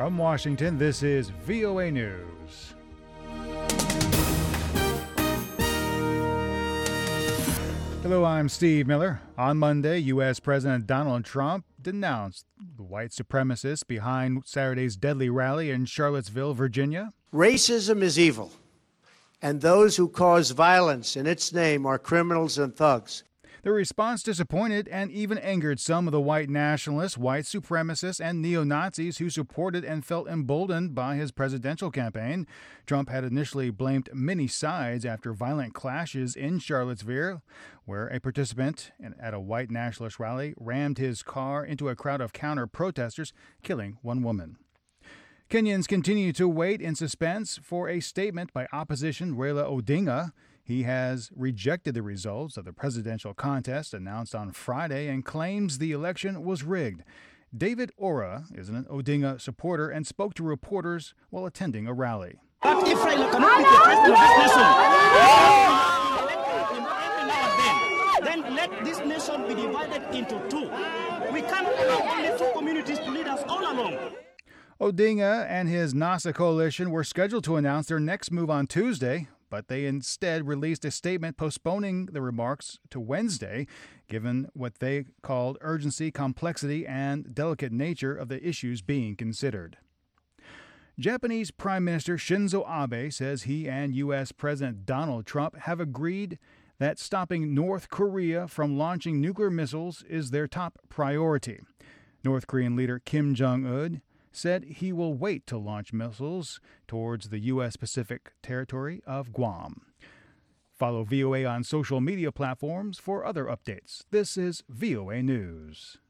From Washington, this is VOA News. Hello, I'm Steve Miller. On Monday, U.S. President Donald Trump denounced the white supremacists behind Saturday's deadly rally in Charlottesville, Virginia. Racism is evil, and those who cause violence in its name are criminals and thugs. The response disappointed and even angered some of the white nationalists, white supremacists, and neo-Nazis who supported and felt emboldened by his presidential campaign. Trump had initially blamed many sides after violent clashes in Charlottesville, where a participant at a white nationalist rally rammed his car into a crowd of counter-protesters, killing one woman. Kenyans continue to wait in suspense for a statement by opposition Raila Odinga. He has rejected the results of the presidential contest announced on Friday and claims the election was rigged. David Ora is an Odinga supporter and spoke to reporters while attending a rally. But if Raila cannot be the president of this nation, then let this nation be divided into two. We can't allow only two communities to lead us all along. Odinga and his NASA coalition were scheduled to announce their next move on Tuesday, but they instead released a statement postponing the remarks to Wednesday, given what they called urgency, complexity, and delicate nature of the issues being considered. Japanese Prime Minister Shinzo Abe says he and U.S. President Donald Trump have agreed that stopping North Korea from launching nuclear missiles is their top priority. North Korean leader Kim Jong-un said he will wait to launch missiles towards the U.S. Pacific territory of Guam. Follow VOA on social media platforms for other updates. This is VOA News.